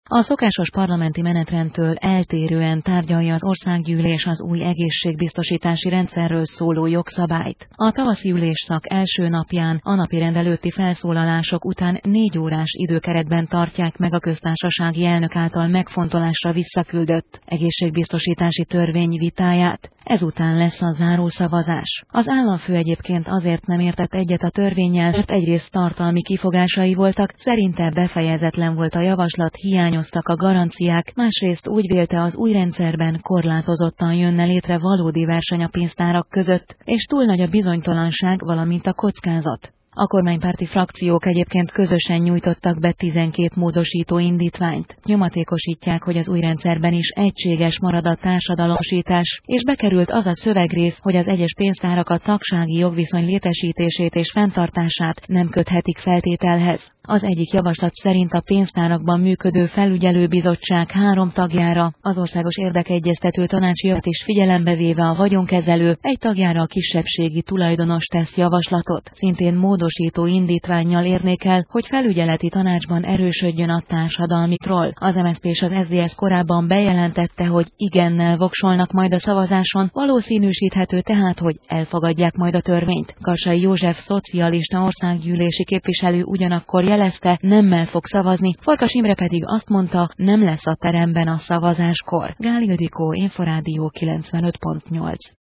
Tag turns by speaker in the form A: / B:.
A: A szokásos parlamenti menetrendtől eltérően tárgyalja az országgyűlés az új egészségbiztosítási rendszerről szóló jogszabályt. A tavaszi ülésszak első napján a napirend előtti felszólalások után 4 órás időkeretben tartják meg a köztársasági elnök által megfontolásra visszaküldött egészségbiztosítási törvény vitáját. Ezután lesz a zárószavazás. Az államfő egyébként azért nem értett egyet a törvénnyel, mert egyrészt tartalmi kifogásai voltak, szerinte befejezetlen volt a javaslat, hiányoztak a garanciák, másrészt úgy vélte, az új rendszerben korlátozottan jönne létre valódi verseny a pénztárak között, és túl nagy a bizonytalanság, valamint a kockázat. A kormánypárti frakciók egyébként közösen nyújtottak be 12 módosító indítványt. Nyomatékosítják, hogy az új rendszerben is egységes marad a társadalomsítás, és bekerült az a szövegrész, hogy az egyes pénztárak a tagsági jogviszony létesítését és fenntartását nem köthetik feltételhez. Az egyik javaslat szerint a pénztárakban működő felügyelőbizottság 3 tagjára, az Országos Érdekegyeztető Tanácsi is figyelembe véve a vagyonkezelő, 1 tagjára a kisebbségi tulajdonos tesz javaslatot. Szintén módosító indítvánnyal érnék el, hogy felügyeleti tanácsban erősödjön a társadalmi troll. Az MSZP és az SZDSZ korábban bejelentette, hogy igennel voksolnak majd a szavazáson, valószínűsíthető tehát, hogy elfogadják majd a törvényt. Karsai József szocialista országgyűlési képviselő ugyanakkor jelezte, nemmel fog szavazni, Farkas Imre pedig azt mondta, nem lesz a teremben a szavazáskor. Gál Ildikó, Inforádió 95.8.